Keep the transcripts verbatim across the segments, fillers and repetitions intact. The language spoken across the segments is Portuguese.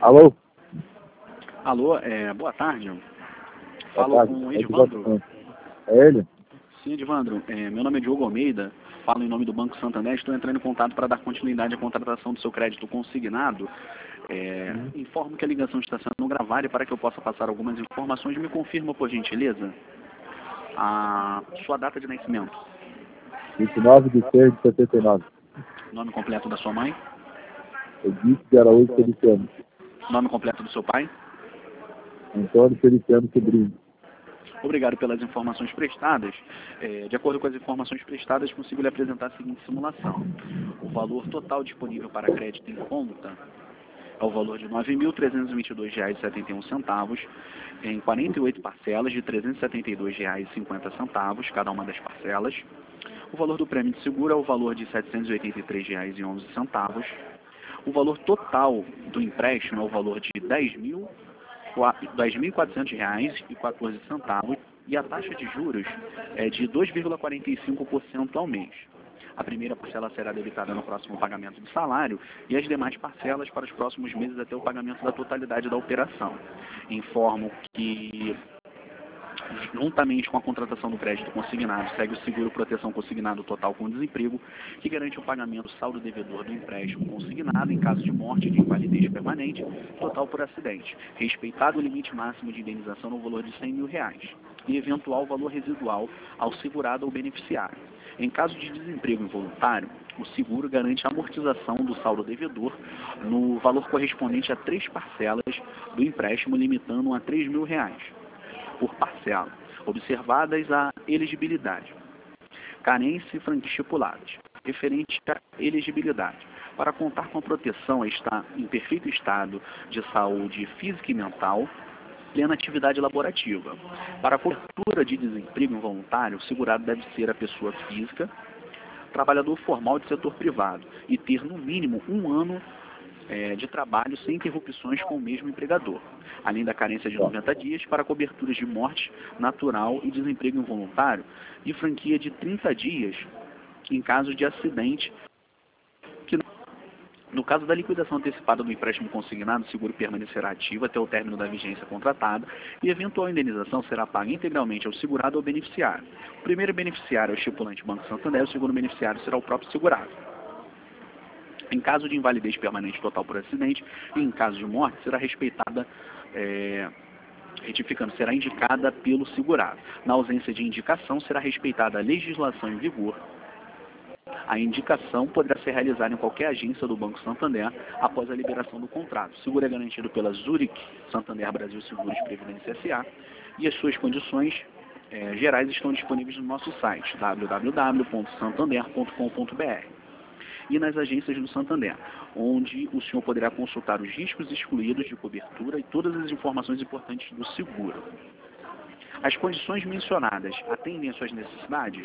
Alô? Alô, é, boa tarde. Boa Falo tarde. com o É Edvandro. É ele? Sim, Edvandro. É, meu nome é Diogo Almeida, falo em nome do Banco Santander. Estou entrando em contato para dar continuidade à contratação do seu crédito consignado. É, Uhum. informo que a ligação está sendo gravada e para que eu possa passar algumas informações, me confirma, por gentileza, a sua data de nascimento, vinte e nove de seis de setenta e nove. nome completo da sua mãe, Edith de Araújo Feliciano. nome completo do seu pai. Antônio Feliciano Sobrinho. Obrigado pelas informações prestadas. É, de acordo com as informações prestadas, consigo lhe apresentar a seguinte simulação. O valor total disponível para crédito em conta é o valor de nove mil trezentos e vinte e dois reais e setenta e um centavos, em quarenta e oito parcelas de trezentos e setenta e dois reais e cinquenta centavos, cada uma das parcelas. O valor do prêmio de seguro é o valor de setecentos e oitenta e três reais e onze centavos. O valor total do empréstimo é o valor de dez mil e quatrocentos reais e quatorze centavos e a taxa de juros é de dois vírgula quarenta e cinco por cento ao mês. A primeira parcela será debitada no próximo pagamento do salário e as demais parcelas para os próximos meses até o pagamento da totalidade da operação. Informo que, juntamente com a contratação do crédito consignado, segue o seguro proteção consignado total com desemprego, que garante o pagamento do saldo devedor do empréstimo consignado em caso de morte, de invalidez permanente, total por acidente, respeitado o limite máximo de indenização no valor de cem mil reais, e eventual valor residual ao segurado ou beneficiário. Em caso de desemprego involuntário, o seguro garante a amortização do saldo devedor no valor correspondente a três parcelas do empréstimo, limitando a três mil reais por parcela, observadas a elegibilidade, carência e franquia estipuladas. Referente à elegibilidade, para contar com a proteção está em perfeito estado de saúde física e mental, plena atividade laborativa. Para a cobertura de desemprego involuntário, o segurado deve ser a pessoa física, trabalhador formal de setor privado e ter no mínimo um ano É, de trabalho sem interrupções com o mesmo empregador, além da carência de noventa dias para coberturas de morte natural e desemprego involuntário e franquia de trinta dias em caso de acidente. Que, no caso da liquidação antecipada do empréstimo consignado, o seguro permanecerá ativo até o término da vigência contratada e eventual indenização será paga integralmente ao segurado ou beneficiário. O primeiro beneficiário é o estipulante Banco Santander, o segundo beneficiário será o próprio segurado. Em caso de invalidez permanente total por acidente e em caso de morte, será respeitada, é, retificando, será indicada pelo segurado. Na ausência de indicação, será respeitada a legislação em vigor. A indicação poderá ser realizada em qualquer agência do Banco Santander após a liberação do contrato. O seguro é garantido pela Zurich Santander Brasil Seguros Previdência S A e as suas condições é, gerais estão disponíveis no nosso site w w w ponto santander ponto com ponto b r. E nas agências do Santander, onde o senhor poderá consultar os riscos excluídos de cobertura e todas as informações importantes do seguro. As condições mencionadas atendem às suas necessidades?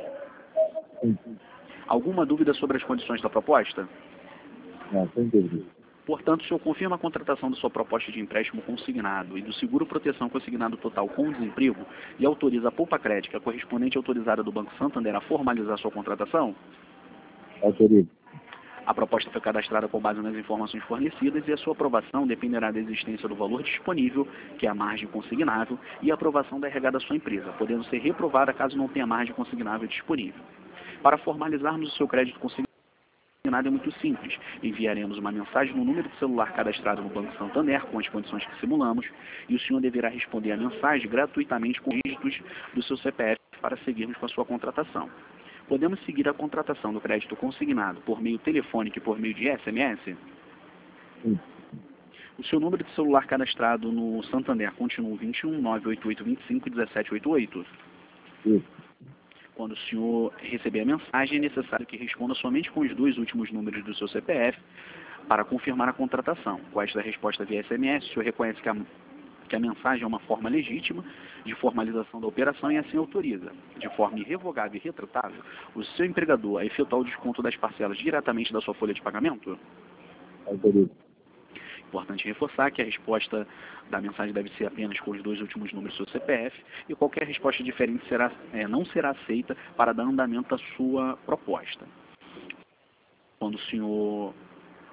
Alguma dúvida sobre as condições da proposta? Não, sem dúvida. Portanto, o senhor confirma a contratação da sua proposta de empréstimo consignado e do seguro proteção consignado total com desemprego e autoriza a polpa crédita correspondente autorizada do Banco Santander a formalizar sua contratação? Autorizo. A proposta foi cadastrada com base nas informações fornecidas e a sua aprovação dependerá da existência do valor disponível, que é a margem consignável, e a aprovação da R H da sua empresa, podendo ser reprovada caso não tenha margem consignável disponível. Para formalizarmos o seu crédito consignado é muito simples. Enviaremos uma mensagem no número de celular cadastrado no Banco Santander com as condições que simulamos e o senhor deverá responder a mensagem gratuitamente com dígitos do seu C P F para seguirmos com a sua contratação. Podemos seguir a contratação do crédito consignado por meio telefônico e por meio de S M S? Sim. O seu número de celular cadastrado no Santander continua vinte e um, nove oito oito, vinte e cinco, dezessete oitenta e oito? Isso. Quando o senhor receber a mensagem, é necessário que responda somente com os dois últimos números do seu C P F para confirmar a contratação. Com esta resposta via S M S, o senhor reconhece que a que a mensagem é uma forma legítima de formalização da operação e assim autoriza, de forma irrevogável e retratável, o seu empregador a efetuar o desconto das parcelas diretamente da sua folha de pagamento? Autorizo. Importante reforçar que a resposta da mensagem deve ser apenas com os dois últimos números do seu C P F e qualquer resposta diferente será, é, não será aceita para dar andamento à sua proposta. Quando o senhor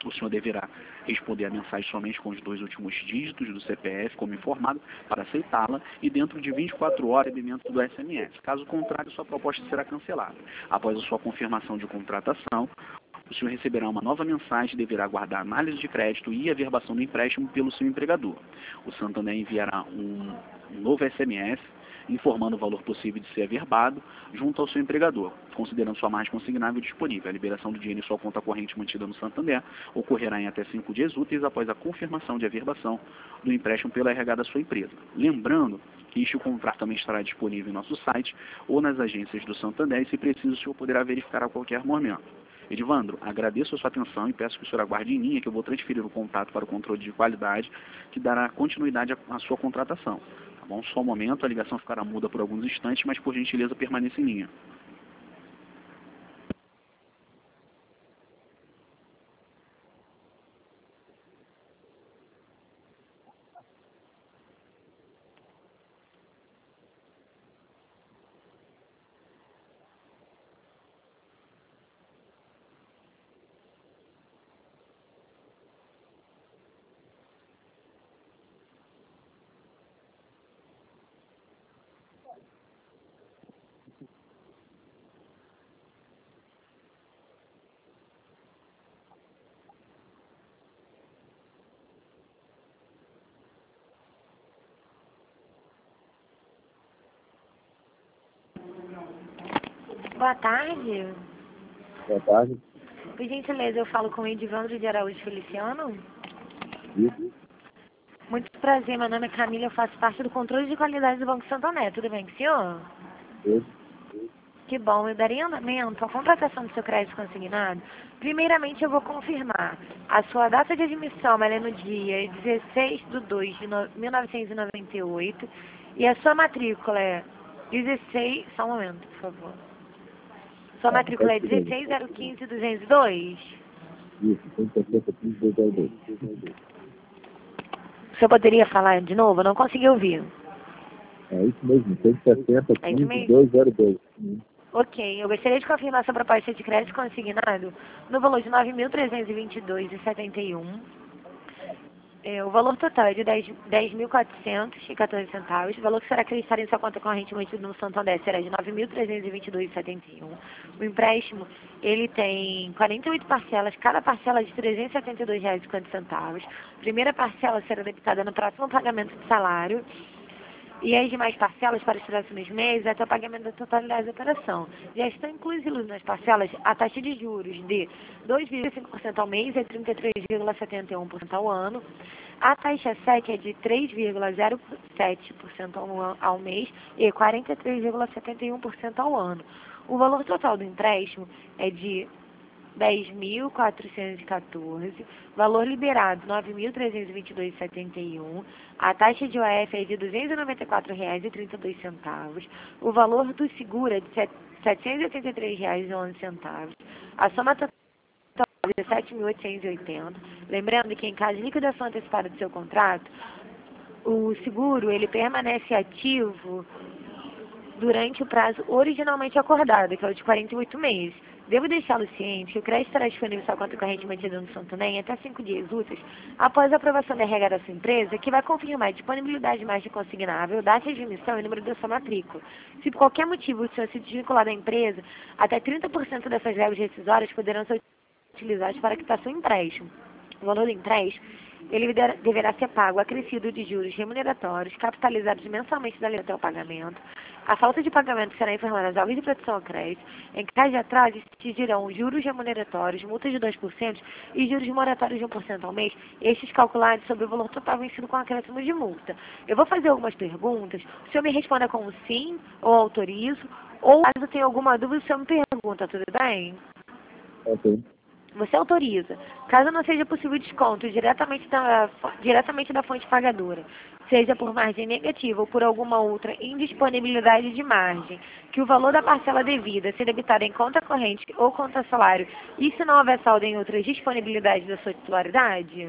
O senhor deverá responder a mensagem somente com os dois últimos dígitos do C P F, como informado, para aceitá-la, e dentro de vinte e quatro horas, recebimento do S M S. Caso contrário, sua proposta será cancelada. Após a sua confirmação de contratação, o senhor receberá uma nova mensagem e deverá aguardar análise de crédito e averbação do empréstimo pelo seu empregador. O Santander enviará um, um novo S M S informando o valor possível de ser averbado junto ao seu empregador, considerando sua margem consignável disponível. A liberação do dinheiro em sua conta corrente mantida no Santander ocorrerá em até cinco dias úteis após a confirmação de averbação do empréstimo pela R H da sua empresa. Lembrando que este contrato também estará disponível em nosso site ou nas agências do Santander e, se preciso, o senhor poderá verificar a qualquer momento. Edivandro, agradeço a sua atenção e peço que o senhor aguarde em linha que eu vou transferir o contato para o controle de qualidade que dará continuidade à sua contratação. Tá bom? Só um momento, a ligação ficará muda por alguns instantes, mas por gentileza permaneça em linha. Boa tarde. Boa tarde. Por gentileza, eu falo com o Edivandro de Araújo Feliciano. Isso. Muito prazer, meu nome é Camila, eu faço parte do controle de qualidade do Banco Santander. Tudo bem com o senhor? Isso. Que bom, eu daria andamento à contratação do seu crédito consignado. Primeiramente, eu vou confirmar. A sua data de admissão ela é no dia dezesseis de dois de mil novecentos e noventa e oito e a sua matrícula é dezesseis... Só um momento, por favor. Sua matrícula é dezesseis zero quinze duzentos e dois? Isso, cento e sessenta, quinze, dois zero dois. O senhor poderia falar de novo? Eu não consegui ouvir. É isso mesmo, cento e sessenta, É isso quinze, mesmo? dois zero dois. Hum. Ok, eu gostaria de confirmar sua proposta de crédito consignado no valor de nove mil trezentos e vinte e dois reais e setenta e um. É, o valor total é de dez mil quatrocentos e quatorze centavos. O valor que será acreditado em sua conta corrente mantido no Santander será de nove mil trezentos e vinte e dois reais e setenta e um. O empréstimo, ele tem quarenta e oito parcelas, cada parcela de trezentos e setenta e dois reais e cinquenta centavos. A primeira parcela será debitada no próximo pagamento de salário. E as demais parcelas para os próximos meses até o pagamento da totalidade da operação. Já estão inclusivos nas parcelas a taxa de juros de dois vírgula cinco por cento ao mês e trinta e três vírgula setenta e um por cento ao ano. A taxa S E C é de três vírgula zero sete por cento ao, ao mês e quarenta e três vírgula setenta e um por cento ao ano. O valor total do empréstimo é de dez mil quatrocentos e quatorze, valor liberado nove mil trezentos e vinte e dois reais e setenta e um, a taxa de O F é de duzentos e noventa e quatro reais e trinta e dois centavos, o valor do seguro é de setecentos e oitenta e três reais e onze centavos, a soma total é de sete mil oitocentos e oitenta. Lembrando que em caso de liquidação antecipada do seu contrato, o seguro ele permanece ativo durante o prazo originalmente acordado, que é o de quarenta e oito meses. Devo deixá-lo ciente que o crédito estará disponível em sua conta corrente mantida no Santander em até cinco dias úteis após a aprovação da R H da sua empresa, que vai confirmar a disponibilidade de margem consignável, data de admissão e número da sua matrícula. Se por qualquer motivo o senhor se desvincular da empresa, até trinta por cento dessas verbas rescisórias poderão ser utilizadas para quitar seu empréstimo. O valor do empréstimo ele deverá ser pago acrescido de juros remuneratórios, capitalizados mensalmente da lei até o pagamento. A falta de pagamento será informada às aulas de proteção ao crédito. Em caso de atraso, exigirão juros remuneratórios, multas de dois por cento e juros moratórios de um por cento ao mês, estes calculados sobre o valor total vencido com acréscimo de multa. Eu vou fazer algumas perguntas, o senhor me responda com sim, ou autorizo, ou caso tenha alguma dúvida, o senhor me pergunta, tudo bem? Ok. Você autoriza, caso não seja possível desconto diretamente da, diretamente da fonte pagadora, seja por margem negativa ou por alguma outra indisponibilidade de margem, que o valor da parcela devida seja debitado em conta corrente ou conta salário, e se não houver saldo em outras disponibilidades da sua titularidade?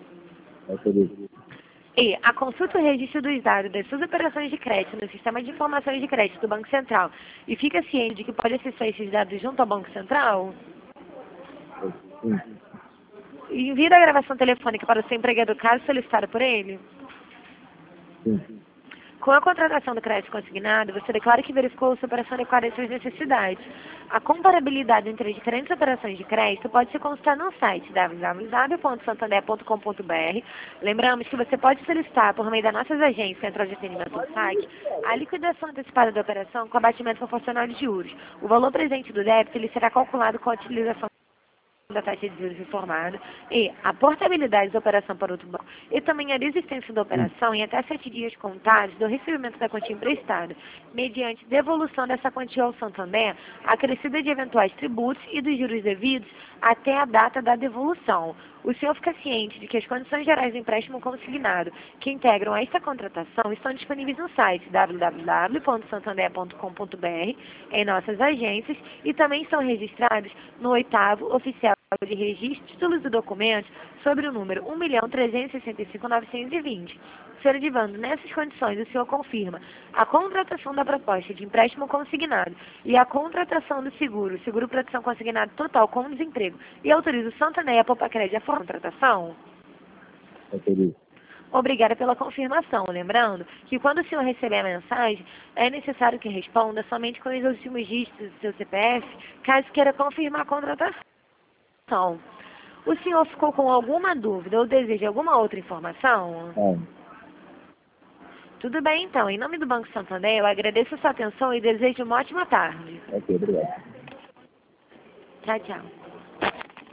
Autorizo. E a consulta o registro dos dados das suas operações de crédito no sistema de informações de crédito do Banco Central e fica ciente de que pode acessar esses dados junto ao Banco Central? Sim. envia a gravação telefônica para o seu empregador caso solicitado por ele? Sim. Com a contratação do crédito consignado, você declara que verificou se a operação adequada às suas necessidades. A comparabilidade entre as diferentes operações de crédito pode ser consultada no site w w w ponto santander ponto com ponto b r. Lembramos que você pode solicitar, por meio das nossas agências Central de Atendimento do site, a liquidação antecipada da operação com abatimento proporcional de juros. O valor presente do débito ele será calculado com a utilização da taxa de juros informada e a portabilidade da operação para outro banco e também a desistência da operação em até sete dias contados do recebimento da quantia emprestada, mediante devolução dessa quantia ao Santander, acrescida de eventuais tributos e dos juros devidos até a data da devolução. O senhor fica ciente de que as condições gerais do empréstimo consignado que integram esta contratação estão disponíveis no site w w w ponto santander ponto com ponto b r, em nossas agências, e também são registrados no oitavo oficial de registro de títulos e documentos sobre o número um milhão trezentos e sessenta e cinco mil novecentos e vinte. Senhor Edivando, nessas condições, o senhor confirma a contratação da proposta de empréstimo consignado e a contratação do seguro, seguro proteção consignado total com desemprego, e autoriza o Santander e a Popacred a contratação? Autorizo. Obrigada pela confirmação. Lembrando que quando o senhor receber a mensagem, é necessário que responda somente com os últimos dígitos do seu C P F, caso queira confirmar a contratação. O senhor ficou com alguma dúvida ou deseja alguma outra informação? Não. Tudo bem, então. Em nome do Banco Santander, eu agradeço a sua atenção e desejo uma ótima tarde. Ok, obrigado. Tchau, tchau.